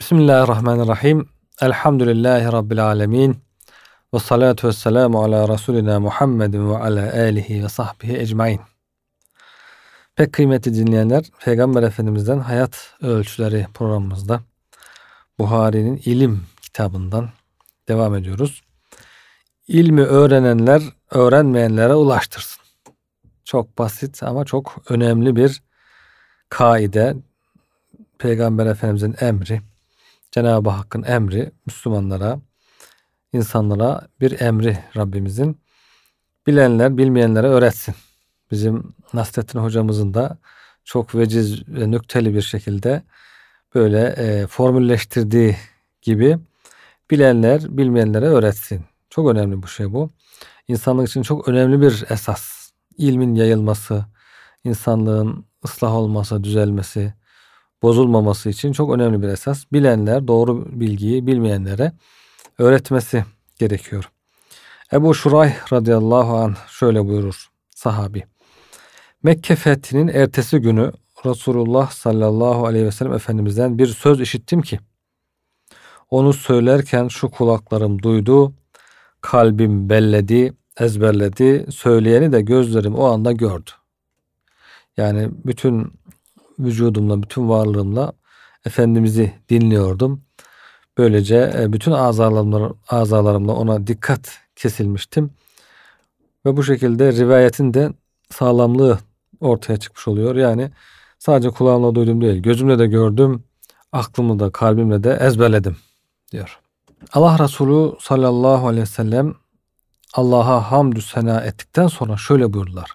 Bismillahirrahmanirrahim. Elhamdülillahi Rabbil alemin. Ve salatu ve selamu ala Resulina Muhammedin ve ala alihi ve sahbihi ecmain. Pek kıymetli dinleyenler, Peygamber Efendimiz'den Hayat Ölçüleri programımızda Buhari'nin ilim kitabından devam ediyoruz. İlmi öğrenenler öğrenmeyenlere ulaştırsın. Çok basit ama çok önemli bir kaide. Peygamber Efendimiz'in emri, Cenab-ı Hakk'ın emri, Müslümanlara, insanlara bir emri Rabbimizin. Bilenler bilmeyenlere öğretsin. Bizim Nasrettin hocamızın da çok veciz ve nükteli bir şekilde böyle formülleştirdiği gibi bilenler bilmeyenlere öğretsin. Çok önemli bu şey bu. İnsanlık için çok önemli bir esas. İlmin yayılması, insanlığın ıslah olması, düzelmesi, bozulmaması için çok önemli bir esas. Bilenler doğru bilgiyi bilmeyenlere öğretmesi gerekiyor. Ebu Şurayh radıyallahu anh şöyle buyurur, sahabi. Mekke fethinin ertesi günü Resulullah sallallahu aleyhi ve sellem Efendimiz'den bir söz işittim ki onu söylerken şu kulaklarım duydu, kalbim belledi, ezberledi, söyleyeni de gözlerim o anda gördü. Yani bütün vücudumla, bütün varlığımla Efendimiz'i dinliyordum. Böylece bütün azalarımla ona dikkat kesilmiştim. Ve bu şekilde rivayetin de sağlamlığı ortaya çıkmış oluyor. Yani sadece kulağımla duydum değil, gözümle de gördüm, aklımla da kalbimle de ezberledim diyor. Allah Resulü sallallahu aleyhi ve sellem Allah'a hamdü sena ettikten sonra şöyle buyurdular.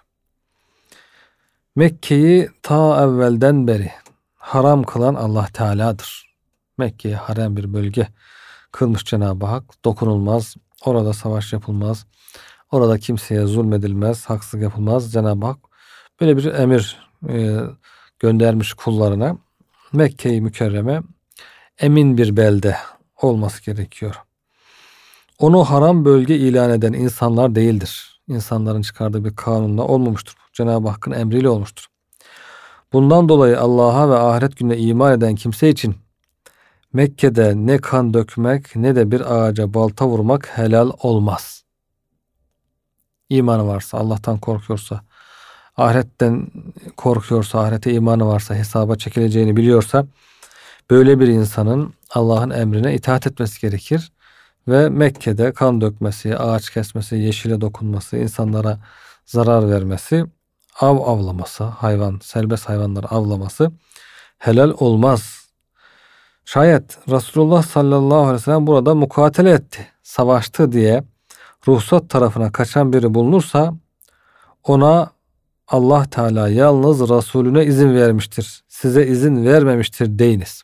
Mekke'yi ta evvelden beri haram kılan Allah Teala'dır. Mekke'ye haram bir bölge kılmış Cenab-ı Hak. Dokunulmaz, orada savaş yapılmaz, orada kimseye zulmedilmez, haksızlık yapılmaz. Cenab-ı Hak böyle bir emir göndermiş kullarına. Mekke-i Mükerreme emin bir belde olması gerekiyor. Onu haram bölge ilan eden insanlar değildir. İnsanların çıkardığı bir kanunla olmamıştır. Cenab-ı Hakk'ın emriyle olmuştur. Bundan dolayı Allah'a ve ahiret gününe iman eden kimse için Mekke'de ne kan dökmek ne de bir ağaca balta vurmak helal olmaz. İmanı varsa, Allah'tan korkuyorsa, ahiretten korkuyorsa, ahirete imanı varsa, hesaba çekileceğini biliyorsa böyle bir insanın Allah'ın emrine itaat etmesi gerekir. Ve Mekke'de kan dökmesi, ağaç kesmesi, yeşile dokunması, insanlara zarar vermesi, av avlaması, serbest hayvanları avlaması helal olmaz. Şayet Resulullah sallallahu aleyhi ve sellem burada mukatele etti, savaştı diye ruhsat tarafına kaçan biri bulunursa ona Allah Teala yalnız Resulüne izin vermiştir, size izin vermemiştir deyiniz.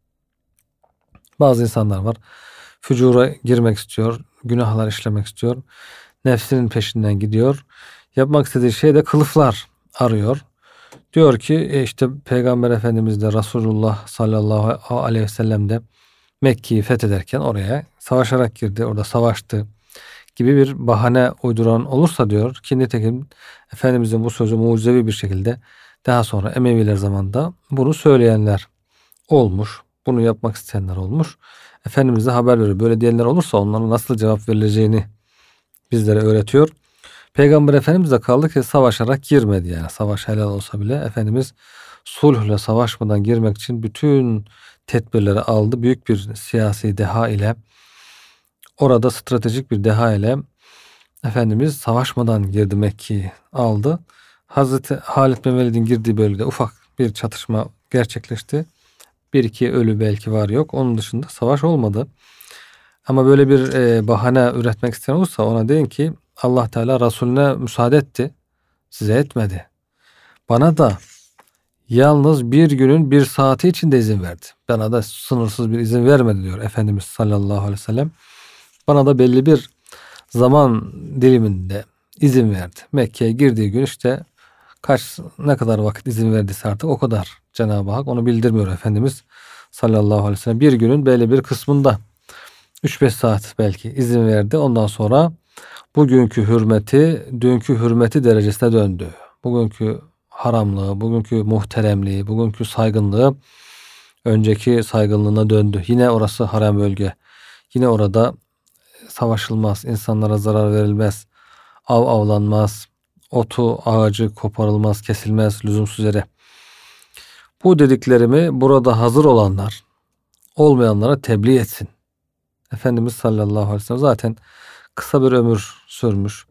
Bazı insanlar var, fücura girmek istiyor, günahlar işlemek istiyor, nefsinin peşinden gidiyor. Yapmak istediği şey de kılıflar arıyor. Diyor ki işte Peygamber Efendimiz de Resulullah sallallahu aleyhi ve sellem de Mekke'yi fethederken oraya savaşarak girdi, orada savaştı gibi bir bahane uyduran olursa diyor ki nitekim Efendimizin bu sözü mucizevi bir şekilde daha sonra Emeviler zamanında bunu söyleyenler olmuş, bunu yapmak isteyenler olmuş. Efendimiz'e haber veriyor. Böyle diyenler olursa onlara nasıl cevap verileceğini bizlere öğretiyor. Peygamber Efendimiz de kaldı ki savaşarak girmedi yani. Savaş helal olsa bile Efendimiz sulhla savaşmadan girmek için bütün tedbirleri aldı. Büyük bir siyasi deha ile orada stratejik bir deha ile Efendimiz savaşmadan girdi, Mekke'yi aldı. Hazreti Halid bin Velid'in girdiği bölgede ufak bir çatışma gerçekleşti. Bir iki ölü belki var yok. Onun dışında savaş olmadı. Ama böyle bir bahane üretmek isteyen olursa ona deyin ki Allah Teala Resulüne müsaade etti. Size etmedi. Bana da yalnız bir günün bir saati içinde izin verdi. Bana da sınırsız bir izin vermedi diyor Efendimiz sallallahu aleyhi ve sellem. Bana da belli bir zaman diliminde izin verdi. Mekke'ye girdiği gün işte ne kadar vakit izin verdiyse artık o kadar Cenab-ı Hak onu bildirmiyor Efendimiz sallallahu aleyhi ve sellem. Bir günün belli bir kısmında 3-5 saat belki izin verdi. Ondan sonra bugünkü hürmeti dünkü hürmeti derecesine döndü. Bugünkü haramlığı, bugünkü muhteremliği, bugünkü saygınlığı önceki saygınlığına döndü. Yine orası haram bölge. Yine orada savaşılmaz, insanlara zarar verilmez, av avlanmaz, otu ağacı koparılmaz, kesilmez lüzumsuz yere. Bu dediklerimi burada hazır olanlar olmayanlara tebliğ etsin. Efendimiz sallallahu aleyhi ve sellem zaten kısa bir ömür sürmüş.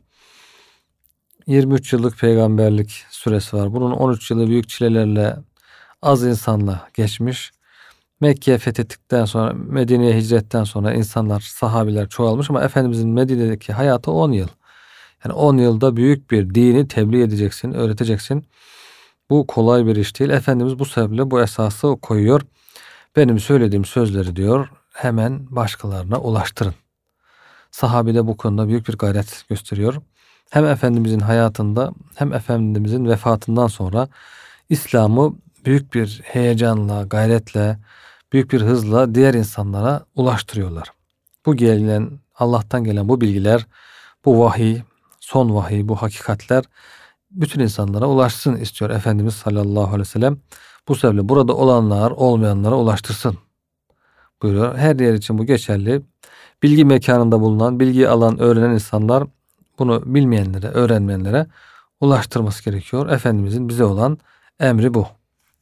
23 yıllık peygamberlik süresi var. Bunun 13 yılı büyük çilelerle, az insanla geçmiş. Mekke'ye fethettikten sonra, Medine'ye hicretten sonra insanlar, sahabiler çoğalmış ama Efendimizin Medine'deki hayatı 10 yıl. Yani 10 yılda büyük bir dini tebliğ edeceksin, öğreteceksin. Bu kolay bir iş değil. Efendimiz bu sebeple bu esası koyuyor. Benim söylediğim sözleri diyor hemen başkalarına ulaştırın. Sahabi de bu konuda büyük bir gayret gösteriyor. Hem Efendimizin hayatında hem Efendimizin vefatından sonra İslam'ı büyük bir heyecanla, gayretle, büyük bir hızla diğer insanlara ulaştırıyorlar. Bu gelen, Allah'tan gelen bu bilgiler, bu vahiy, son vahiy, bu hakikatler bütün insanlara ulaşsın istiyor Efendimiz sallallahu aleyhi ve sellem. Bu sebeple burada olanlar olmayanlara ulaştırsın buyuruyor. Her yer için bu geçerli. Bilgi mekanında bulunan, bilgiyi alan, öğrenen insanlar bunu bilmeyenlere, öğrenmeyenlere ulaştırması gerekiyor. Efendimizin bize olan emri bu.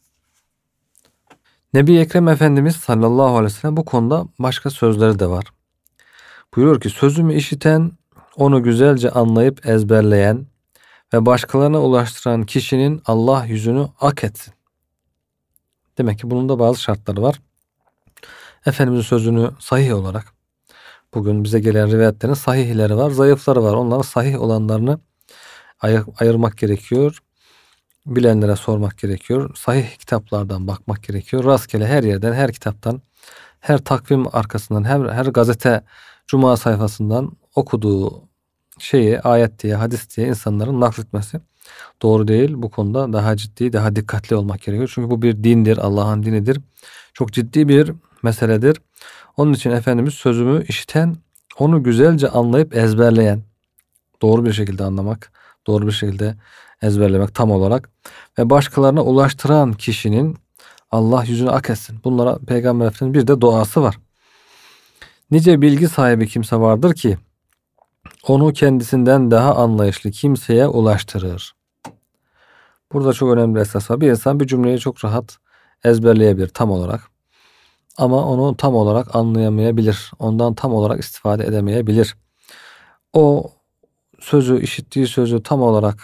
Nebi Ekrem Efendimiz sallallahu aleyhi ve sellem bu konuda başka sözleri de var. Buyuruyor ki sözümü işiten, onu güzelce anlayıp ezberleyen ve başkalarına ulaştıran kişinin Allah yüzünü ak etsin. Demek ki bunun da bazı şartları var. Efendimizin sözünü sahih olarak, bugün bize gelen rivayetlerin sahihleri var, zayıfları var. Onların sahih olanlarını ayırmak gerekiyor. Bilenlere sormak gerekiyor. Sahih kitaplardan bakmak gerekiyor. Rastgele her yerden, her kitaptan, her takvim arkasından, her gazete cuma sayfasından okuduğu şeyi ayet diye, hadis diye insanların nakletmesi doğru değil. Bu konuda daha ciddi, daha dikkatli olmak gerekiyor. Çünkü bu bir dindir, Allah'ın dinidir. Çok ciddi bir meseledir. Onun için Efendimiz sözümü işiten, onu güzelce anlayıp ezberleyen, doğru bir şekilde anlamak, doğru bir şekilde ezberlemek tam olarak ve başkalarına ulaştıran kişinin Allah yüzünü ak etsin. Bunlara Peygamber Efendimiz bir de duası var. Nice bilgi sahibi kimse vardır ki onu kendisinden daha anlayışlı kimseye ulaştırır. Burada çok önemli bir esas var. Bir insan bir cümleyi çok rahat ezberleyebilir tam olarak. Ama onu tam olarak anlayamayabilir. Ondan tam olarak istifade edemeyebilir. O sözü, işittiği sözü tam olarak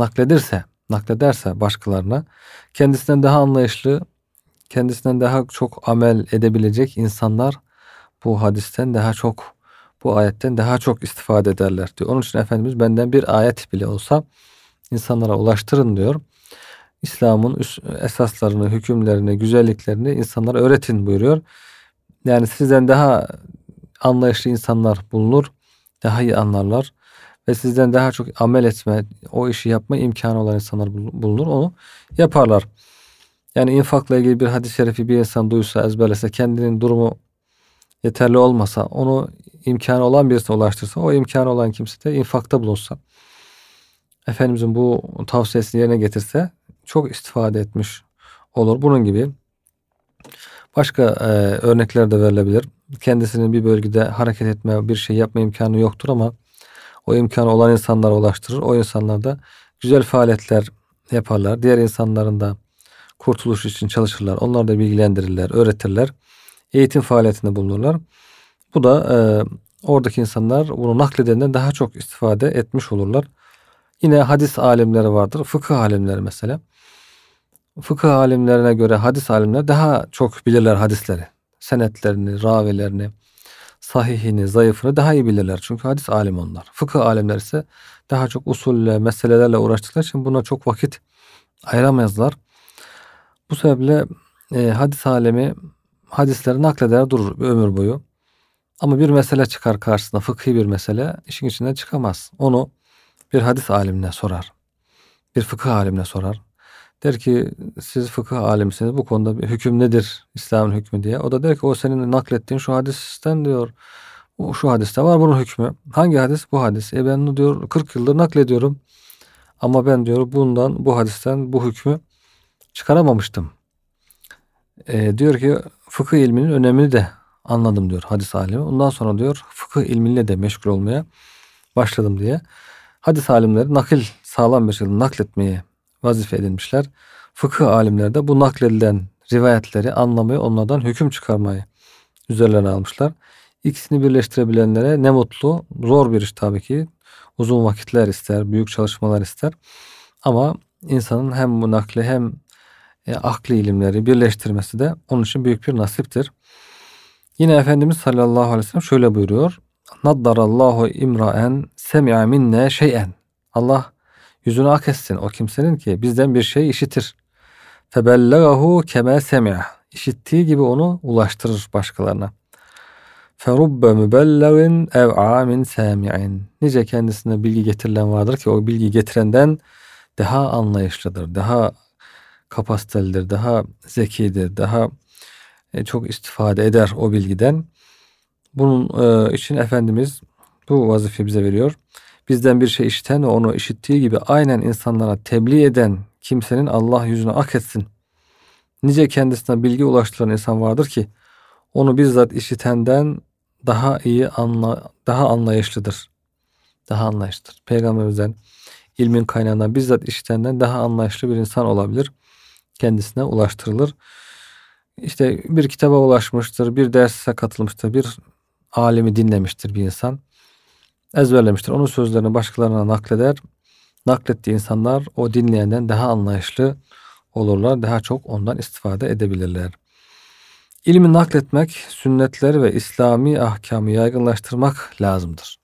naklederse başkalarına, kendisinden daha anlayışlı, kendisinden daha çok amel edebilecek insanlar bu hadisten daha çok, bu ayetten daha çok istifade ederler diyor. Onun için Efendimiz benden bir ayet bile olsa insanlara ulaştırın diyor. İslam'ın esaslarını, hükümlerini, güzelliklerini insanlara öğretin buyuruyor. Yani sizden daha anlayışlı insanlar bulunur, daha iyi anlarlar ve sizden daha çok amel etme, o işi yapma imkanı olan insanlar bulunur, onu yaparlar. Yani infakla ilgili bir hadis-i şerifi bir insan duysa, ezberlese, kendinin durumu yeterli olmasa, onu imkanı olan birisine ulaştırsa, o imkanı olan kimse de infakta bulunsa, Efendimizin bu tavsiyesini yerine getirse çok istifade etmiş olur. Bunun gibi başka örnekler de verilebilir. Kendisinin bir bölgede hareket etme, bir şey yapma imkanı yoktur ama o imkanı olan insanlara ulaştırır. O insanlar da güzel faaliyetler yaparlar. Diğer insanların da kurtuluş için çalışırlar. Onları da bilgilendirirler, öğretirler. Eğitim faaliyetinde bulunurlar. Bu da oradaki insanlar bunu nakledenden daha çok istifade etmiş olurlar. Yine hadis alimleri vardır. Fıkıh alimleri mesela. Fıkıh alimlerine göre hadis alimleri daha çok bilirler hadisleri. Senetlerini, ravilerini, sahihini, zayıfını daha iyi bilirler. Çünkü hadis alim onlar. Fıkıh alimler ise daha çok usulle, meselelerle uğraştıkları için buna çok vakit ayıramazlar. Bu sebeple hadis alemi hadisleri nakleder durur bir ömür boyu. Ama bir mesele çıkar karşısına, fıkhi bir mesele, işin içinden çıkamaz. Onu bir hadis alimine sorar. Bir fıkıh alimine sorar. Der ki siz fıkıh alimsiniz, bu konuda bir hüküm nedir, İslam'ın hükmü diye. O da der ki o senin naklettiğin şu hadisten diyor. O şu hadiste var bunun hükmü. Hangi hadis? Bu hadis. Ben diyor 40 yıldır naklediyorum. Ama ben diyor bundan, bu hadisten bu hükmü çıkaramamıştım. Diyor ki fıkıh ilminin önemini de anladım diyor hadis alimi. Ondan sonra diyor fıkıh ilmiyle de meşgul olmaya başladım diye. Hadis alimleri nakil sağlam bir şekilde nakletmeye vazife edinmişler. Fıkıh alimleri de bu nakledilen rivayetleri anlamayı, onlardan hüküm çıkarmayı üzerlerine almışlar. İkisini birleştirebilenlere ne mutlu. Zor bir iş tabii ki. Uzun vakitler ister, büyük çalışmalar ister. Ama insanın hem bu nakli hem akli ilimleri birleştirmesi de onun için büyük bir nasiptir. Yine Efendimiz sallallahu aleyhi ve sellem şöyle buyuruyor. Naddarallahu imraen semi'a minne şey'en. Allah yüzünü ak etsin o kimsenin ki bizden bir şey işitir. Febellegahu kema semi'a. İşittiği gibi onu ulaştırır başkalarına. Ferubbe mübellegin ev'a min sami'in. Nice kendisine bilgi getirilen vardır ki o bilgi getirenden daha anlayışlıdır, daha kapasitelidir, daha zekidir, daha çok istifade eder o bilgiden. Bunun için Efendimiz bu vazifeyi bize veriyor. Bizden bir şey işiten ve onu işittiği gibi aynen insanlara tebliğ eden kimsenin Allah yüzünü ak etsin. Nice kendisine bilgi ulaştıran insan vardır ki onu bizzat işitenden daha iyi daha anlayışlıdır. Daha anlayışlıdır. Peygamberimizden ilmin kaynağından bizzat işitenden daha anlayışlı bir insan olabilir. Kendisine ulaştırılır. İşte bir kitaba ulaşmıştır, bir derse katılmıştır, bir alimi dinlemiştir bir insan. Ezberlemiştir. Onun sözlerini başkalarına nakleder. Naklettiği insanlar o dinleyenden daha anlayışlı olurlar. Daha çok ondan istifade edebilirler. İlmi nakletmek, sünnetleri ve İslami ahkamı yaygınlaştırmak lazımdır.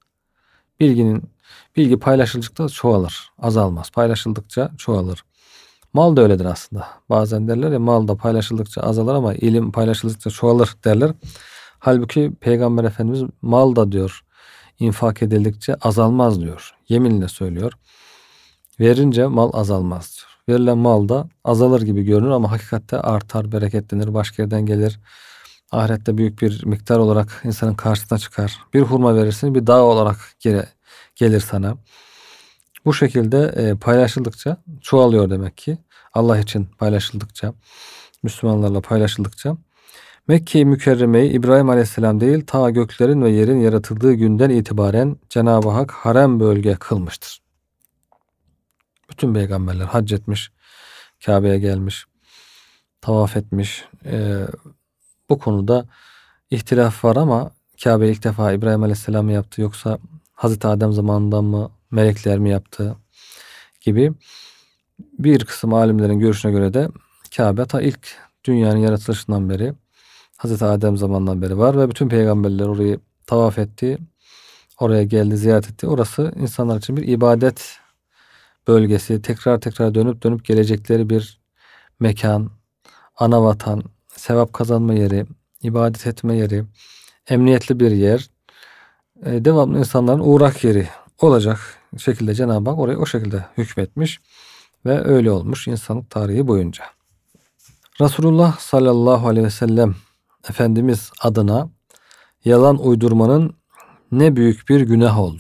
Bilgi paylaşıldıkça çoğalır, azalmaz. Paylaşıldıkça çoğalır. Mal da öyledir aslında. Bazen derler ya mal da paylaşıldıkça azalır ama ilim paylaşıldıkça çoğalır derler. Halbuki Peygamber Efendimiz mal da diyor infak edildikçe azalmaz diyor. Yeminle söylüyor. Verince mal azalmaz diyor. Verilen mal da azalır gibi görünür ama hakikatte artar, bereketlenir, başka yerden gelir. Ahirette büyük bir miktar olarak insanın karşısına çıkar. Bir hurma verirsin bir dağ olarak gelir sana. Bu şekilde paylaşıldıkça çoğalıyor demek ki. Allah için paylaşıldıkça, Müslümanlarla paylaşıldıkça. Mekke-i Mükerreme'yi İbrahim Aleyhisselam değil ta göklerin ve yerin yaratıldığı günden itibaren Cenab-ı Hak harem bölge kılmıştır. Bütün peygamberler hac etmiş, Kabe'ye gelmiş, tavaf etmiş. Bu konuda ihtilaf var ama Kabe ilk defa İbrahim Aleyhisselam mı yaptı yoksa Hazreti Adem zamanından mı melekler mi yaptı gibi bir kısım alimlerin görüşüne göre de Kabe ta ilk dünyanın yaratılışından beri Hazreti Adem zamanından beri var ve bütün peygamberler orayı tavaf etti. Oraya geldi, ziyaret etti. Orası insanlar için bir ibadet bölgesi. Tekrar tekrar dönüp dönüp gelecekleri bir mekan, ana vatan, sevap kazanma yeri, ibadet etme yeri, emniyetli bir yer. Devamlı insanların uğrak yeri olacak şekilde Cenab-ı Hak orayı o şekilde hükmetmiş ve öyle olmuş insanlık tarihi boyunca. Resulullah sallallahu aleyhi ve sellem Efendimiz adına yalan uydurmanın ne büyük bir günah oldu.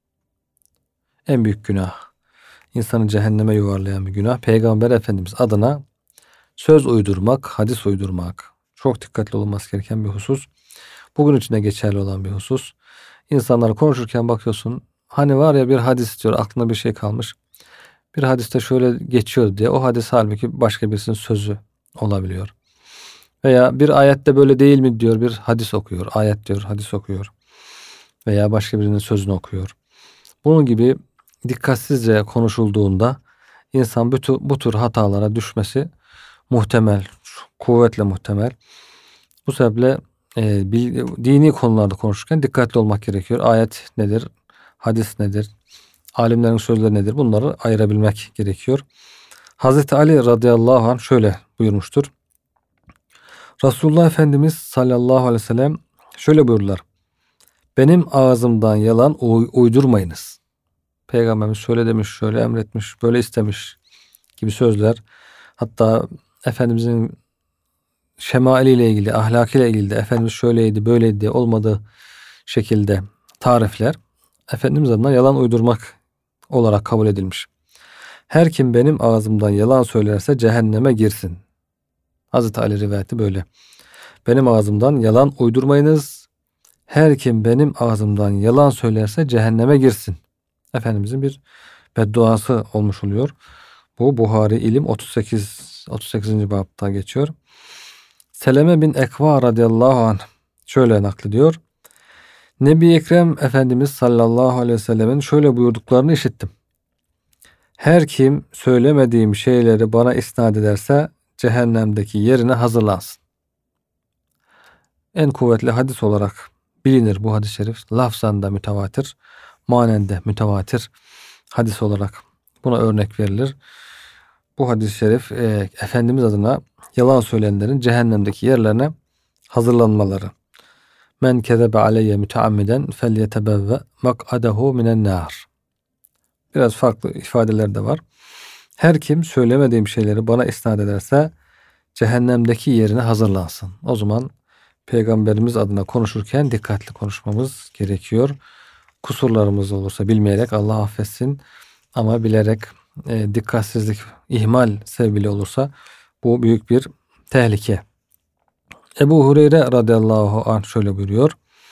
En büyük günah. İnsanı cehenneme yuvarlayan bir günah. Peygamber Efendimiz adına söz uydurmak, hadis uydurmak. Çok dikkatli olunması gereken bir husus. Bugün içinde geçerli olan bir husus. İnsanlar konuşurken bakıyorsun. Hani var ya bir hadis diyor aklına bir şey kalmış. Bir hadiste şöyle geçiyor diye. O hadis halbuki başka birisinin sözü olabiliyor. Veya bir ayette böyle değil mi diyor bir hadis okuyor. Ayet diyor hadis okuyor. Veya başka birinin sözünü okuyor. Bunun gibi dikkatsizce konuşulduğunda insan bu tür hatalara düşmesi muhtemel. Kuvvetle muhtemel. Bu sebeple dini konularda konuşurken dikkatli olmak gerekiyor. Ayet nedir? Hadis nedir? Alimlerin sözleri nedir? Bunları ayırabilmek gerekiyor. Hazreti Ali radıyallahu anh şöyle buyurmuştur. Resulullah Efendimiz sallallahu aleyhi ve sellem şöyle buyurdular. Benim ağzımdan yalan uydurmayınız. Peygamberimiz şöyle demiş, şöyle emretmiş, böyle istemiş gibi sözler. Hatta Efendimizin şemailiyle ilgili, ahlakıyla ilgili de Efendimiz şöyleydi, böyleydi diye olmadığı şekilde tarifler Efendimiz adına yalan uydurmak olarak kabul edilmiş. Her kim benim ağzımdan yalan söylerse cehenneme girsin. Hazreti Ali rivayeti böyle. Benim ağzımdan yalan uydurmayınız. Her kim benim ağzımdan yalan söylerse cehenneme girsin. Efendimizin bir bedduası olmuş oluyor. Bu Buhari İlim 38. babta geçiyor. Seleme bin Ekva radıyallahu anh şöyle naklediyor. Nebi Ekrem Efendimiz sallallahu aleyhi ve sellemin şöyle buyurduklarını işittim. Her kim söylemediğim şeyleri bana isnat ederse cehennemdeki yerine hazırlansın. En kuvvetli hadis olarak bilinir bu hadis-i şerif. Lafzan da mütevatir, manen de mütevatir hadis olarak buna örnek verilir. Bu hadis-i şerif Efendimiz adına yalan söyleyenlerin cehennemdeki yerlerine hazırlanmaları. Men kezebe aleyye müteammiden felyetebevve mak'adehu minen nar. Biraz farklı ifadeler de var. Her kim söylemediğim şeyleri bana isnat ederse cehennemdeki yerine hazırlansın. O zaman Peygamberimiz adına konuşurken dikkatli konuşmamız gerekiyor. Kusurlarımız olursa bilmeyerek Allah affetsin ama bilerek dikkatsizlik, ihmal sebebiyle olursa bu büyük bir tehlike. Ebu Hureyre radıyallahu anh şöyle buyuruyor.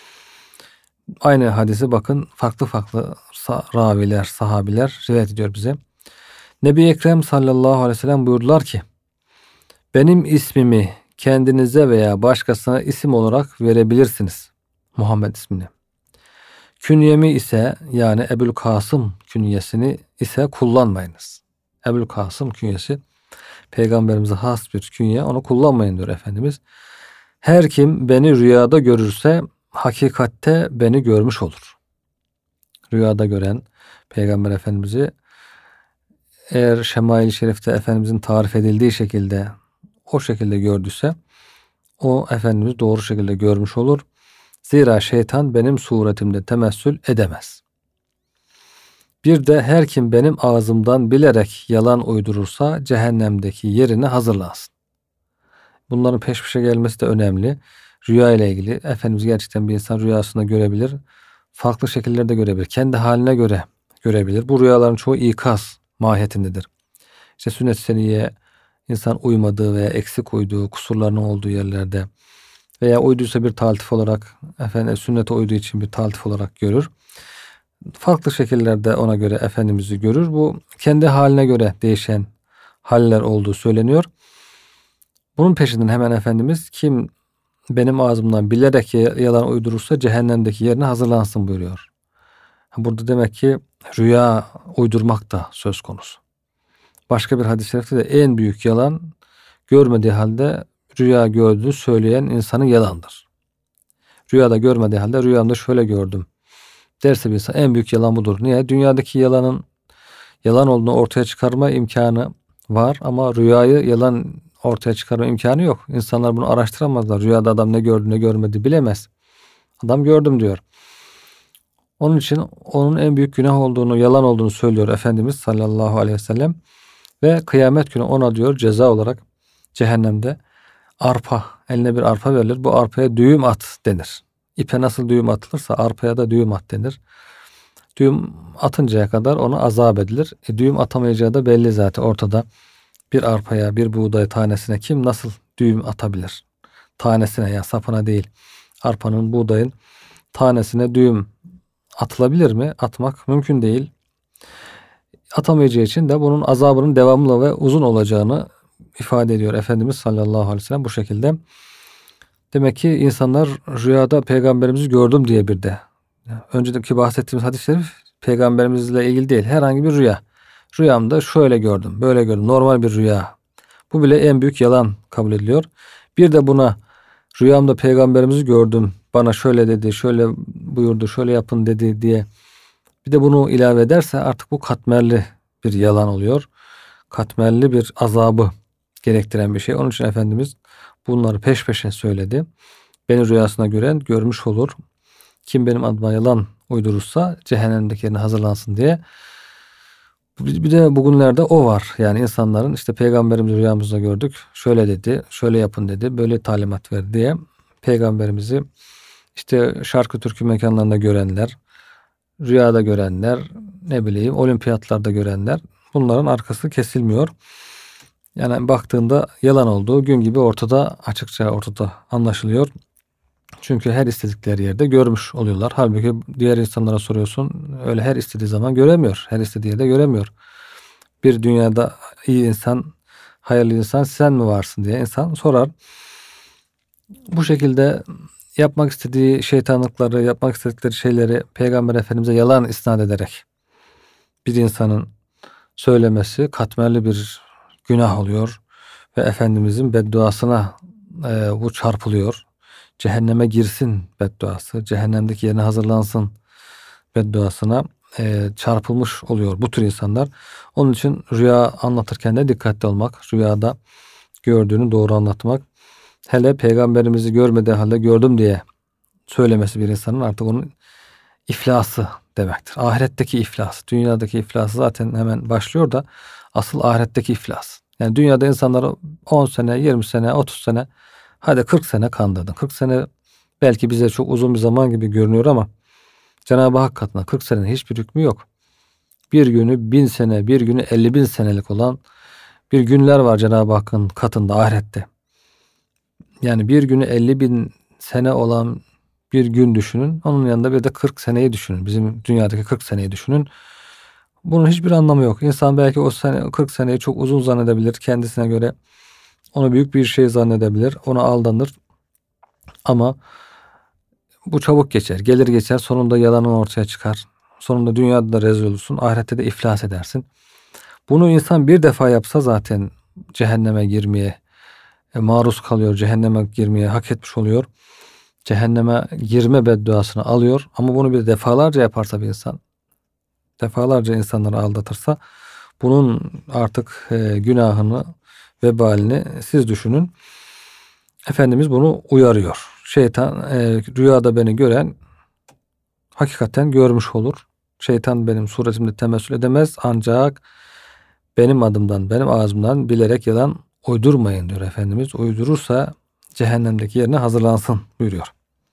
Aynı hadisi bakın farklı raviler, sahabiler rivayet ediyor bize. Nebi Ekrem sallallahu aleyhi ve sellem buyurdular ki benim ismimi kendinize veya başkasına isim olarak verebilirsiniz. Muhammed ismini. Künyemi ise yani Ebul Kasım künyesini ise kullanmayınız. Ebul Kasım künyesi Peygamberimize has bir künye, onu kullanmayın diyor Efendimiz. Her kim beni rüyada görürse hakikatte beni görmüş olur. Rüyada gören Peygamber Efendimiz'i eğer Şemail-i Şerif'te Efendimizin tarif edildiği şekilde o şekilde gördüyse o Efendimiz doğru şekilde görmüş olur. Zira şeytan benim suretimde temessül edemez. Bir de her kim benim ağzımdan bilerek yalan uydurursa cehennemdeki yerine hazırlansın. Bunların peş peşe gelmesi de önemli. Rüya ile ilgili Efendimiz gerçekten bir insan rüyasında görebilir. Farklı şekillerde görebilir. Kendi haline göre görebilir. Bu rüyaların çoğu ikaz mahiyetindedir. İşte sünnet-i seniyye insan uymadığı veya eksik uyduğu, kusurlarının olduğu yerlerde veya uyduysa bir taltif olarak sünnete uyduğu için bir taltif olarak görür. Farklı şekillerde ona göre Efendimiz'i görür. Bu kendi haline göre değişen haller olduğu söyleniyor. Bunun peşinden hemen Efendimiz kim benim ağzımdan bilerek yalan uydurursa cehennemdeki yerine hazırlansın buyuruyor. Burada demek ki rüya uydurmak da söz konusu. Başka bir hadis-i şerifte de en büyük yalan görmediği halde rüya gördüğünü söyleyen insanın yalandır. Rüyada görmediği halde rüyamda şöyle gördüm derse bir insan en büyük yalan budur. Niye? Dünyadaki yalanın yalan olduğunu ortaya çıkarma imkanı var ama rüyayı yalan ortaya çıkarma imkanı yok. İnsanlar bunu araştıramazlar. Rüyada adam ne gördü ne görmedi bilemez. Adam gördüm diyor. Onun için onun en büyük günah olduğunu, yalan olduğunu söylüyor Efendimiz sallallahu aleyhi ve sellem. Ve kıyamet günü ona diyor ceza olarak cehennemde eline bir arpa verilir. Bu arpaya düğüm at denir. İpe nasıl düğüm atılırsa arpaya da düğüm at denir. Düğüm atıncaya kadar ona azap edilir. Düğüm atamayacağı da belli zaten ortada. Bir arpaya, bir buğday tanesine kim nasıl düğüm atabilir? Tanesine ya sapına değil. Arpanın, buğdayın tanesine düğüm atılabilir mi? Atmak mümkün değil. Atamayacağı için de bunun azabının devamlı ve uzun olacağını ifade ediyor Efendimiz sallallahu aleyhi ve sellem bu şekilde. Demek ki insanlar rüyada peygamberimizi gördüm diye bir de. Önceki bahsettiğimiz hadis-i şerif peygamberimizle ilgili değil. Herhangi bir rüya. Rüyamda şöyle gördüm, böyle gördüm. Normal bir rüya. Bu bile en büyük yalan kabul ediliyor. Bir de buna rüyamda peygamberimizi gördüm. Bana şöyle dedi, şöyle buyurdu, şöyle yapın dedi diye. Bir de bunu ilave ederse artık bu katmerli bir yalan oluyor. Katmerli bir azabı gerektiren bir şey. Onun için Efendimiz bunları peş peşe söyledi. Beni rüyasına gören görmüş olur. Kim benim adıma yalan uydurursa cehennemdeki yerine hazırlansın diye. Bir de bugünlerde o var. Yani insanların işte peygamberimizi rüyamızda gördük. Şöyle dedi, şöyle yapın dedi, böyle talimat verdi diye. Peygamberimizi işte şarkı türkü mekanlarında görenler, rüyada görenler, ne bileyim olimpiyatlarda görenler, bunların arkası kesilmiyor. Yani baktığında yalan olduğu gün gibi ortada, açıkça ortada anlaşılıyor. Çünkü her istedikleri yerde görmüş oluyorlar. Halbuki diğer insanlara soruyorsun, öyle her istediği zaman göremiyor. Her istediği yerde göremiyor. Bir dünyada iyi insan, hayırlı insan sen mi varsın diye insan sorar. Bu şekilde yapmak istediği şeytanlıkları, yapmak istedikleri şeyleri Peygamber Efendimiz'e yalan isnat ederek bir insanın söylemesi katmerli bir günah oluyor ve Efendimizin bedduasına bu çarpılıyor. Cehenneme girsin bedduası, cehennemdeki yerine hazırlansın bedduasına çarpılmış oluyor bu tür insanlar. Onun için rüya anlatırken de dikkatli olmak, rüyada gördüğünü doğru anlatmak. Hele Peygamberimizi görmediği halde gördüm diye söylemesi bir insanın artık onun iflası demektir. Ahiretteki iflas, dünyadaki iflası zaten hemen başlıyor da asıl ahiretteki iflas. Yani dünyada insanları 10 sene, 20 sene, 30 sene, hadi 40 sene kandırdın. 40 sene belki bize çok uzun bir zaman gibi görünüyor ama Cenab-ı Hak katında 40 senenin hiçbir hükmü yok. Bir günü 1000 sene, bir günü 50.000 senelik olan bir günler var Cenab-ı Hakk'ın katında ahirette. Yani bir günü 50.000 sene olan bir gün düşünün. Onun yanında bir de 40 seneyi düşünün. Bizim dünyadaki 40 seneyi düşünün. Bunun hiçbir anlamı yok. İnsan belki o 40 seneyi çok uzun zannedebilir. Kendisine göre onu büyük bir şey zannedebilir. Ona aldanır. Ama bu çabuk geçer. Gelir geçer. Sonunda yalanın ortaya çıkar. Sonunda dünyada da rezil olursun. Ahirette de iflas edersin. Bunu insan bir defa yapsa zaten cehenneme girmeye maruz kalıyor. Cehenneme girmeye hak etmiş oluyor. Cehenneme girme bedduasını alıyor. Ama bunu bir defalarca yaparsa bir insan, defalarca insanları aldatırsa bunun artık günahını, vebalini siz düşünün. Efendimiz bunu uyarıyor. Şeytan rüyada beni gören hakikaten görmüş olur. Şeytan benim suretimde temessül edemez ancak benim adımdan, benim ağzımdan bilerek yalan uydurmayın diyor Efendimiz. Uydurursa cehennemdeki yerine hazırlansın buyuruyor.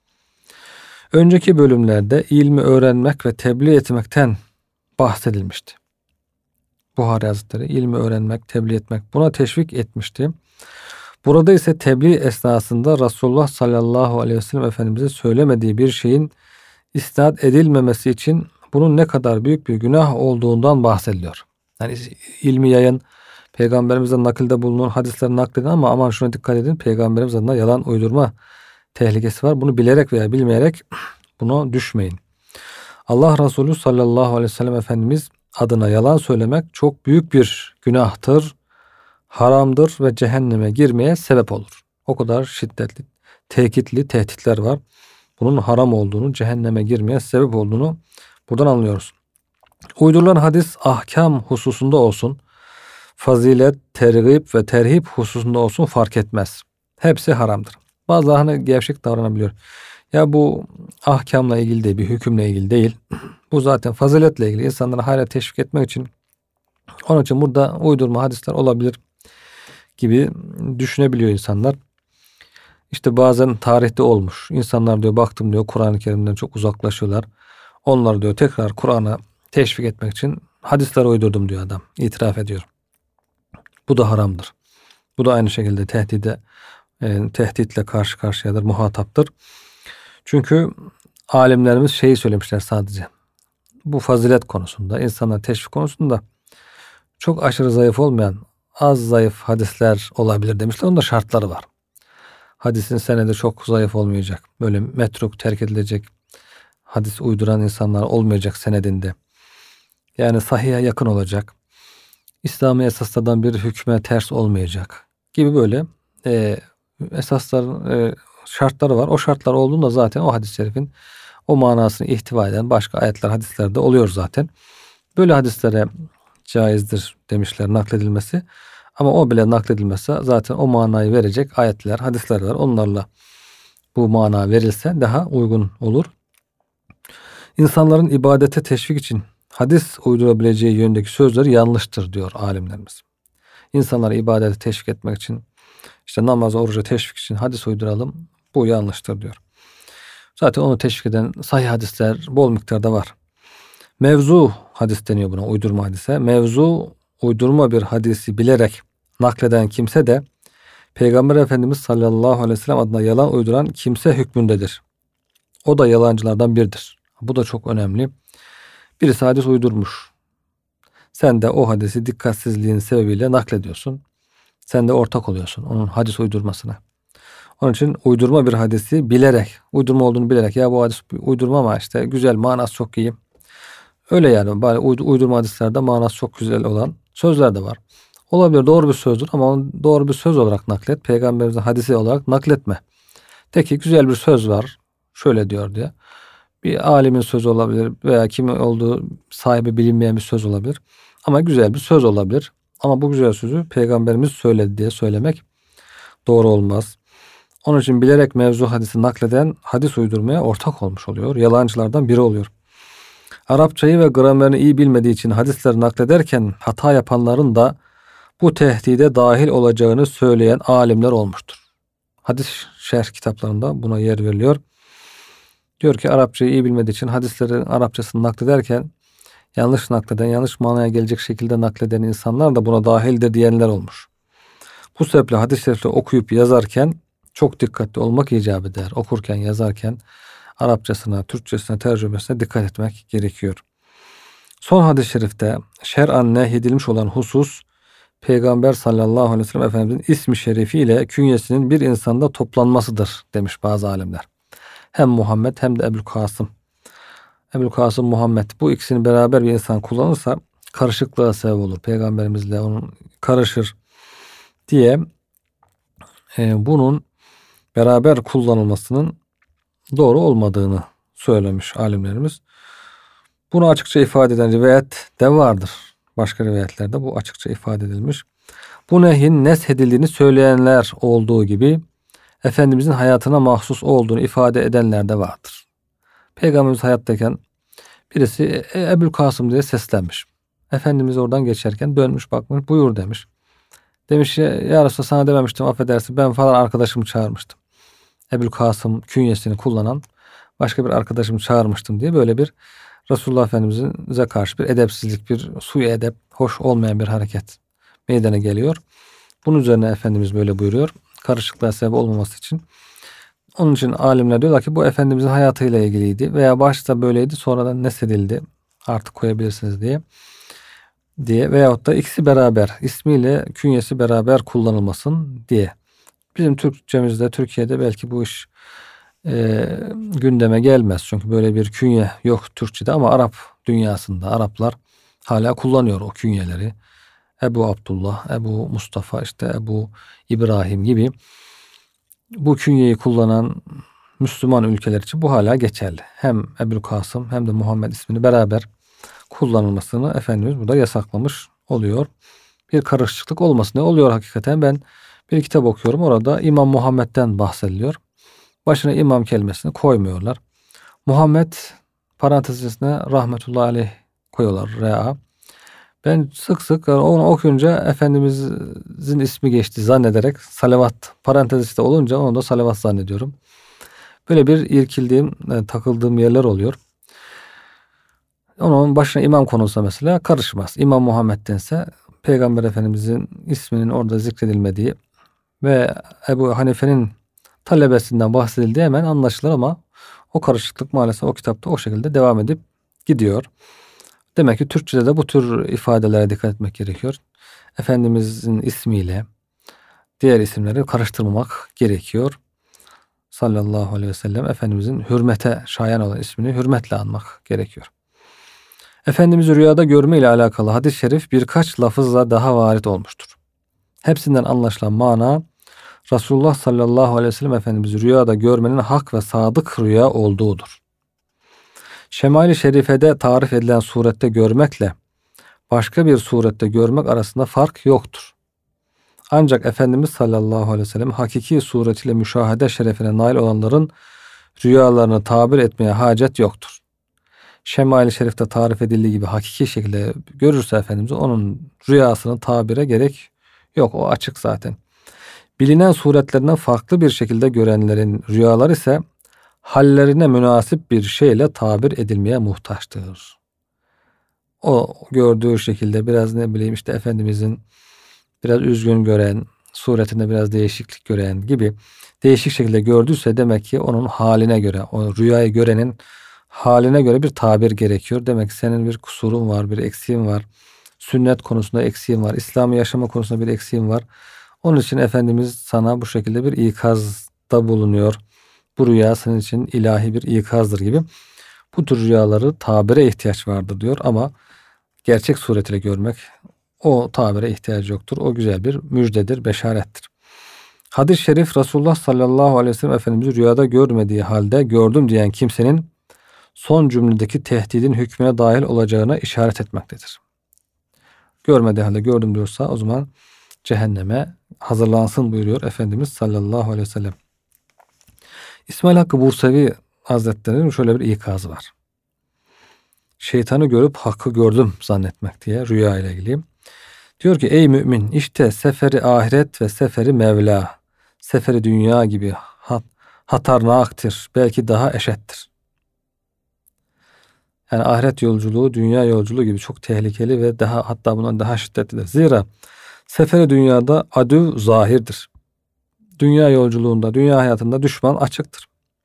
Önceki bölümlerde ilmi öğrenmek ve tebliğ etmekten bahsedilmişti. Buhari Hazretleri ilmi öğrenmek, tebliğ etmek buna teşvik etmişti. Burada ise tebliğ esnasında Resulullah sallallahu aleyhi ve sellem Efendimiz'e söylemediği bir şeyin isnat edilmemesi için bunun ne kadar büyük bir günah olduğundan bahsediliyor. Yani ilmi yayın, Peygamberimizden nakilde bulunan hadisleri nakledin ama aman şuna dikkat edin, Peygamberimiz adına yalan uydurma tehlikesi var. Bunu bilerek veya bilmeyerek buna düşmeyin. Allah Resulü sallallahu aleyhi ve sellem Efendimiz adına yalan söylemek çok büyük bir günahtır, haramdır ve cehenneme girmeye sebep olur. O kadar şiddetli, tekitli tehditler var. Bunun haram olduğunu, cehenneme girmeye sebep olduğunu buradan anlıyoruz. Uydurulan hadis ahkam hususunda olsun, fazilet, tergib ve terhip hususunda olsun fark etmez. Hepsi haramdır. Bazıları hani gevşek davranabiliyor. Ya bu ahkamla ilgili değil, bir hükümle ilgili değil. Bu zaten faziletle ilgili insanları hayra teşvik etmek için. Onun için burada uydurma hadisler olabilir gibi düşünebiliyor insanlar. İşte bazen tarihte olmuş. İnsanlar diyor baktım diyor Kur'an-ı Kerim'den çok uzaklaşıyorlar. Onlar diyor tekrar Kur'an'a teşvik etmek için hadisler uydurdum diyor adam. İtiraf ediyor. Bu da haramdır. Bu da aynı şekilde tehditle karşı karşıyadır, muhataptır. Çünkü alimlerimiz şeyi söylemişler sadece. Bu fazilet konusunda, insana teşvik konusunda çok aşırı zayıf olmayan, az zayıf hadisler olabilir demişler. Onun da şartları var. Hadisin senedi çok zayıf olmayacak. Böyle metruk, terk edilecek hadis uyduran insanlar olmayacak senedinde. Yani sahihe yakın olacak. İslami esaslardan bir hükme ters olmayacak gibi böyle esasların şartları var. O şartlar olduğunda zaten o hadis-i şerifin o manasını ihtiva eden başka ayetler, hadisler de oluyor zaten. Böyle hadislere caizdir demişler nakledilmesi. Ama o bile nakledilmezse zaten o manayı verecek ayetler, hadisler var. Onlarla bu mana verilse daha uygun olur. İnsanların ibadete teşvik için hadis uydurabileceği yöndeki sözleri yanlıştır diyor alimlerimiz. İnsanları ibadete teşvik etmek için işte namaza, oruca teşvik için hadis uyduralım. Bu yanlıştır diyor. Zaten onu teşvik eden sahih hadisler bol miktarda var. Mevzu hadis deniyor buna, uydurma hadise. Mevzu uydurma bir hadisi bilerek nakleden kimse de Peygamber Efendimiz sallallahu aleyhi ve sellem adına yalan uyduran kimse hükmündedir. O da yalancılardan biridir. Bu da çok önemli. Birisi hadis uydurmuş. Sen de o hadisi dikkatsizliğin sebebiyle naklediyorsun. Sen de ortak oluyorsun onun hadis uydurmasına. Onun için uydurma bir hadisi bilerek, uydurma olduğunu bilerek, ya bu hadis uydurma ama işte güzel, manası çok iyi. Öyle yani, bari uydurma hadislerde manası çok güzel olan sözler de var. Olabilir, doğru bir sözdür ama onu doğru bir söz olarak naklet. Peygamberimizin hadisi olarak nakletme. De ki güzel bir söz var, şöyle diyor diye. Bir alimin sözü olabilir veya kimi olduğu sahibi bilinmeyen bir söz olabilir. Ama güzel bir söz olabilir. Ama bu güzel sözü Peygamberimiz söyledi diye söylemek doğru olmaz. Onun için bilerek mevzu hadisi nakleden hadis uydurmaya ortak olmuş oluyor. Yalancılardan biri oluyor. Arapçayı ve gramerini iyi bilmediği için hadisleri naklederken hata yapanların da bu tehdide dahil olacağını söyleyen alimler olmuştur. Hadis şerh kitaplarında buna yer veriliyor. Diyor ki Arapçayı iyi bilmediği için hadislerin Arapçasını naklederken yanlış nakleden, yanlış manaya gelecek şekilde nakleden insanlar da buna dahildir diyenler olmuş. Bu sebeple hadis-i şerifleri okuyup yazarken çok dikkatli olmak icap eder. Okurken, yazarken Arapçasına, Türkçesine, tercümesine dikkat etmek gerekiyor. Son hadis-i şerifte şer'an nehyedilmiş olan husus, Peygamber sallallahu aleyhi ve sellem Efendimizin ismi şerifiyle künyesinin bir insanda toplanmasıdır demiş bazı alimler. Hem Muhammed hem de Ebu'l-Kasım. Ebu'l-Kasım, Muhammed, bu ikisini beraber bir insan kullanırsa karışıklığa sebep olur. Peygamberimizle onun karışır diye bunun beraber kullanılmasının doğru olmadığını söylemiş alimlerimiz. Bunu açıkça ifade eden rivayet de vardır. Başka rivayetlerde bu açıkça ifade edilmiş. Bu nehyin neshedildiğini söyleyenler olduğu gibi Efendimizin hayatına mahsus olduğunu ifade edenler de vardır. Peygamberimiz hayattayken birisi Ebu'l-Kasım diye seslenmiş. Efendimiz oradan geçerken dönmüş bakmış, buyur demiş. Demiş ya Resulallah, sana dememiştim, affedersin, ben falan arkadaşımı çağırmıştım. Ebu'l-Kasım künyesini kullanan başka bir arkadaşımı çağırmıştım diye böyle bir Resulullah Efendimiz'e karşı bir edepsizlik, bir suyu edep, hoş olmayan bir hareket meydana geliyor. Bunun üzerine Efendimiz böyle buyuruyor. Karışıklığa sebep olmaması için. Onun için alimler diyorlar ki bu Efendimizin hayatıyla ilgiliydi veya başta böyleydi, sonradan nesedildi, artık koyabilirsiniz diye veyahut da ikisi beraber, ismiyle künyesi beraber kullanılmasın diye. Bizim Türkçemizde, Türkiye'de belki bu iş gündeme gelmez. Çünkü böyle bir künye yok Türkçe'de ama Arap dünyasında Araplar hala kullanıyor o künyeleri. Ebu Abdullah, Ebu Mustafa, işte Ebu İbrahim gibi bu künyeyi kullanan Müslüman ülkeler için bu hala geçerli. Hem Ebu'l-Kasım hem de Muhammed ismini beraber kullanılmasını Efendimiz burada yasaklamış oluyor. Bir karışıklık olmasın. Ne oluyor hakikaten? Ben bir kitap okuyorum. Orada İmam Muhammed'den bahsediliyor. Başına imam kelimesini koymuyorlar. Muhammed parantez içerisine rahmetullahi aleyh koyuyorlar. Rea. Ben sık sık onu okuyunca Efendimizin ismi geçti zannederek salavat parantez içinde olunca onu da salavat zannediyorum. Böyle bir irkildiğim, takıldığım yerler oluyor. Onun başına imam konulsa mesela karışmaz. İmam Muhammed'dense Peygamber Efendimizin isminin orada zikredilmediği ve Ebu Hanife'nin talebesinden bahsedildiği hemen anlaşılır ama o karışıklık maalesef o kitapta o şekilde devam edip gidiyor. Demek ki Türkçe'de de bu tür ifadelere dikkat etmek gerekiyor. Efendimizin ismiyle diğer isimleri karıştırmamak gerekiyor. Sallallahu aleyhi ve sellem Efendimizin hürmete şayan olan ismini hürmetle anmak gerekiyor. Efendimiz'i rüyada görme ile alakalı hadis-i şerif birkaç lafızla daha varit olmuştur. Hepsinden anlaşılan mana Resulullah sallallahu aleyhi ve sellem Efendimiz'i rüyada görmenin hak ve sadık rüya olduğudur. Şemali Şerife'de tarif edilen surette görmekle başka bir surette görmek arasında fark yoktur. Ancak Efendimiz sallallahu aleyhi ve sellem hakiki suretiyle müşahede şerefine nail olanların rüyalarını tabir etmeye hacet yoktur. Şemali Şerif'te tarif edildiği gibi hakiki şekilde görürse Efendimiz onun rüyasını tabire gerek yok. O açık zaten. Bilinen suretlerinden farklı bir şekilde görenlerin rüyaları ise hallerine münasip bir şeyle tabir edilmeye muhtaçtır. O gördüğü şekilde biraz işte Efendimizin biraz üzgün gören, suretinde biraz değişiklik gören gibi değişik şekilde gördüyse demek ki onun haline göre, o rüyayı görenin haline göre bir tabir gerekiyor. Demek ki senin bir kusurun var, bir eksiğin var. Sünnet konusunda eksiğin var. İslam'ı yaşama konusunda bir eksiğin var. Onun için Efendimiz sana bu şekilde bir ikazda bulunuyor. Bu rüya senin için ilahi bir ikazdır gibi. Bu tür rüyaları tabire ihtiyaç vardır diyor ama gerçek suretiyle görmek o tabire ihtiyacı yoktur. O güzel bir müjdedir, beşarettir. Hadis-i şerif Resulullah sallallahu aleyhi ve sellem Efendimiz'i rüyada görmediği halde gördüm diyen kimsenin son cümledeki tehdidin hükmüne dahil olacağına işaret etmektedir. Görmediği halde gördüm diyorsa o zaman cehenneme hazırlansın buyuruyor Efendimiz sallallahu aleyhi ve sellem. İsmail Hakkı Bursevi Hazretleri'nin şöyle bir ikazı var. Şeytanı görüp hakkı gördüm zannetmek diye rüya ile ilgili. Diyor ki ey mümin işte seferi ahiret ve seferi Mevla. Seferi dünya gibi hatarnaktır. Belki daha eşettir. Yani ahiret yolculuğu dünya yolculuğu gibi çok tehlikeli ve daha hatta bundan daha şiddetlidir. Zira seferi dünyada adü zahirdir. Dünya yolculuğunda, dünya hayatında düşman açıktır.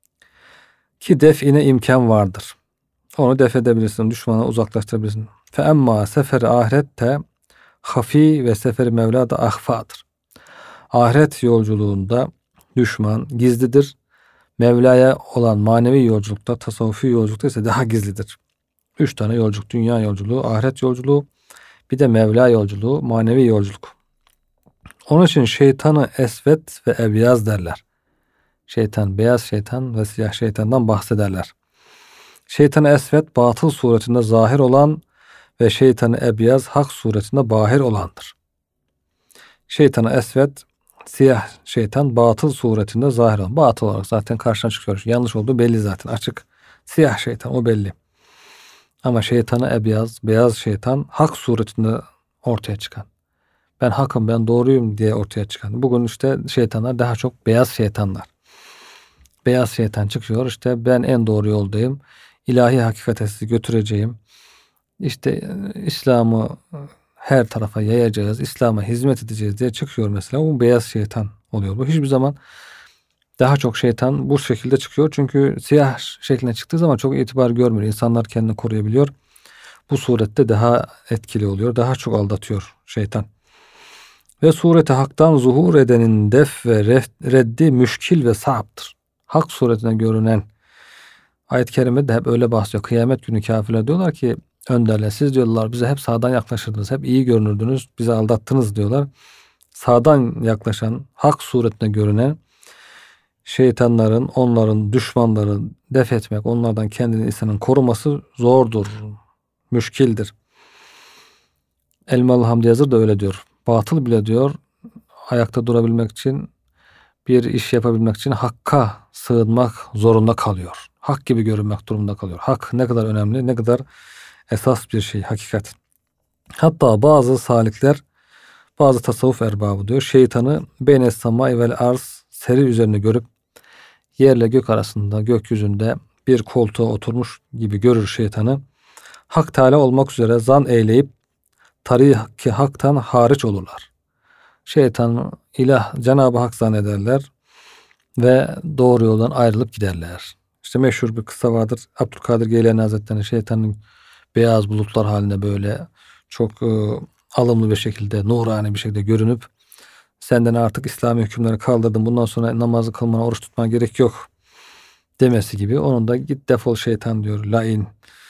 Ki define imkan vardır. Onu def edebilirsin, düşmana uzaklaştırabilirsin. Fe emma seferi ahirette hafi ve seferi Mevla da ahfadır. Ahiret yolculuğunda düşman gizlidir. Mevla'ya olan manevi yolculukta, tasavvufi yolculukta ise daha gizlidir. 3 tane yolculuk, dünya yolculuğu, ahiret yolculuğu, bir de Mevla yolculuğu, manevi yolculuk. Onun için şeytanı esvet ve ebyaz derler. Şeytan, beyaz şeytan ve siyah şeytandan bahsederler. Şeytanı esvet batıl suretinde zahir olan ve şeytanı ebyaz hak suretinde bahir olandır. Şeytanı esvet, siyah şeytan batıl suretinde zahir olan. Batıl olarak zaten karşına çıkıyor. Yanlış olduğu belli zaten, açık. Siyah şeytan o belli. Ama şeytanı ebyaz, beyaz şeytan hak suretinde ortaya çıkan. Ben hakım, ben doğruyum diye ortaya çıkan. Bugün işte şeytanlar daha çok beyaz şeytanlar. Beyaz şeytan çıkıyor, işte ben en doğru yoldayım. İlahi hakikate sizi götüreceğim. İşte İslam'ı her tarafa yayacağız. İslam'a hizmet edeceğiz diye çıkıyor mesela. Bu beyaz şeytan oluyor. Bu hiçbir zaman daha çok şeytan bu şekilde çıkıyor. Çünkü siyah şekline çıktığı zaman çok itibar görmüyor. İnsanlar kendini koruyabiliyor. Bu surette daha etkili oluyor. Daha çok aldatıyor şeytan. Ve sureti haktan zuhur edenin def ve reddi müşkil ve sa'aptır. Hak suretine görünen ayet-i kerimede hep öyle bahsediyor. Kıyamet günü kafirler diyorlar ki önderler siz diyorlar bize hep sağdan yaklaşırdınız. Hep iyi görünürdünüz. Bizi aldattınız diyorlar. Sağdan yaklaşan hak suretine görünen şeytanların, onların düşmanları def etmek, onlardan kendini insanın koruması zordur. Müşkildir. Elmalı Hamdi Yazır da öyle diyor. Batıl bile diyor ayakta durabilmek için, bir iş yapabilmek için hakka sığınmak zorunda kalıyor. Hak gibi görünmek durumunda kalıyor. Hak ne kadar önemli, ne kadar esas bir şey, hakikat. Hatta bazı salikler, bazı tasavvuf erbabı diyor, şeytanı beynes semai vel arz seri üzerine görüp yerle gök arasında, gökyüzünde bir koltuğa oturmuş gibi görür şeytanı. Hak Teala olmak üzere zan eyleyip tariki haktan hariç olurlar. Şeytan ilah Cenab-ı Hak zannederler ve doğru yoldan ayrılıp giderler. İşte meşhur bir kıssa vardır. Abdülkadir Geylani Hazretleri'nin şeytanın beyaz bulutlar halinde böyle çok alımlı bir şekilde, nurani bir şekilde görünüp senden artık İslami hükümleri kaldırdım. Bundan sonra namazı kılmana, oruç tutmana gerek yok demesi gibi. Onun da git defol şeytan diyor. Lain.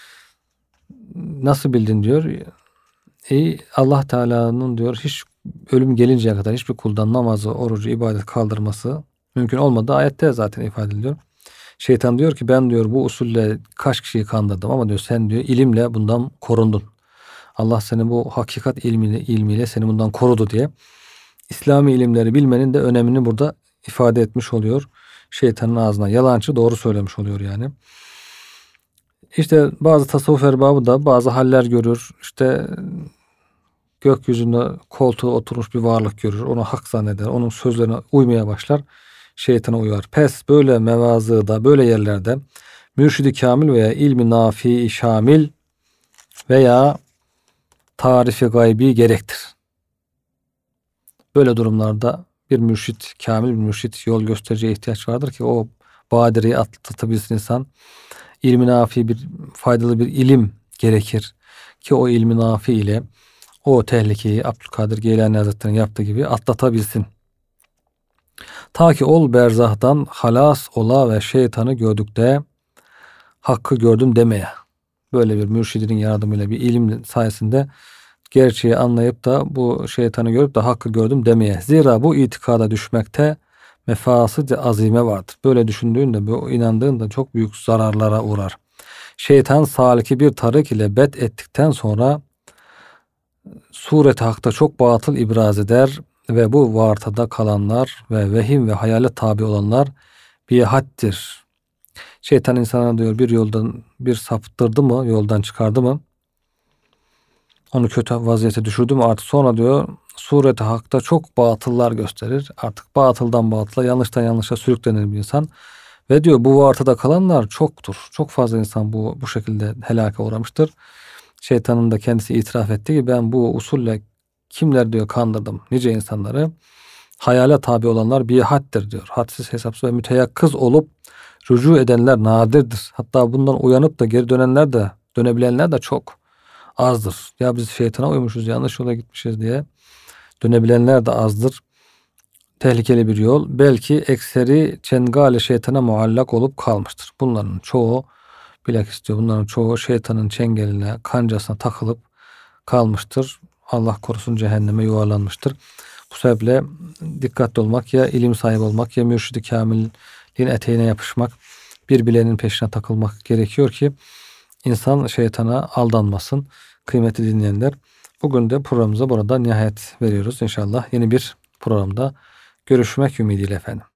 Nasıl bildin diyor. Allah Teala'nın diyor hiç ölüm gelinceye kadar hiçbir kuldan namazı, orucu, ibadet kaldırması mümkün olmadığı ayette zaten ifade ediliyor. Şeytan diyor ki ben diyor bu usulle kaç kişiyi kandırdım ama diyor sen diyor ilimle bundan korundun. Allah seni bu hakikat ilmiyle seni bundan korudu diye İslami ilimleri bilmenin de önemini burada ifade etmiş oluyor. Şeytanın ağzına yalancı doğru söylemiş oluyor yani. İşte bazı tasavvuf erbabı da bazı haller görür. İşte gökyüzünde koltuğa oturmuş bir varlık görür. Onu hak zanneder. Onun sözlerine uymaya başlar. Şeytana uyar. Pes böyle mevazıda, böyle yerlerde mürşidi kamil veya ilmi nafi şamil veya tarifi gaybi gerektir. Böyle durumlarda bir mürşit, kamil bir mürşit yol göstericiye ihtiyaç vardır ki o badireyi atlatabilsin insan. İlmi nafi bir faydalı bir ilim gerekir ki o ilmi nafi ile o tehlikeyi Abdülkadir Geylani Hazretleri'nin yaptığı gibi atlatabilsin. Ta ki ol berzahtan halas ola ve şeytanı gördükte hakkı gördüm demeye. Böyle bir mürşidinin yardımıyla bir ilim sayesinde gerçeği anlayıp da bu şeytanı görüp de hakkı gördüm demeye. Zira bu itikada düşmekte mefasıd-ı azime vardır. Böyle düşündüğünde, bu inandığında çok büyük zararlara uğrar. Şeytan saliki bir tarık ile bet ettikten sonra sureti hakta çok batıl ibraz eder ve bu vartada kalanlar ve vehim ve hayale tabi olanlar bihattir. Şeytan insana diyor bir yoldan bir saptırdı mı, yoldan çıkardı mı, onu kötü vaziyete düşürdü mü artık sonra diyor sureti hakta çok batıllar gösterir. Artık batıldan batıla, yanlıştan yanlışa sürüklenir bir insan. Ve diyor bu vartada kalanlar çoktur. Çok fazla insan bu şekilde helaka uğramıştır. Şeytanın da kendisi itiraf ettiği gibi ben bu usulle kimler diyor kandırdım nice insanları. Hayale tabi olanlar bihattir diyor. Hadsiz hesapsız ve müteyakkız olup rücu edenler nadirdir. Hatta bundan uyanıp da geri dönenler de dönebilenler de çok azdır. Ya biz şeytana uymuşuz yanlış yola gitmişiz diye dönebilenler de azdır. Tehlikeli bir yol. Belki ekseri çengale şeytana muallak olup kalmıştır. Bunların çoğu bilakis diyor bunların çoğu şeytanın çengeline, kancasına takılıp kalmıştır. Allah korusun cehenneme yuvarlanmıştır. Bu sebeple dikkatli olmak ya ilim sahibi olmak ya mürşid-i kamilin eteğine yapışmak, bir bilenin peşine takılmak gerekiyor ki insan şeytana aldanmasın. Kıymetli dinleyenler, bugün de programımıza burada nihayet veriyoruz. İnşallah yeni bir programda görüşmek ümidiyle efendim.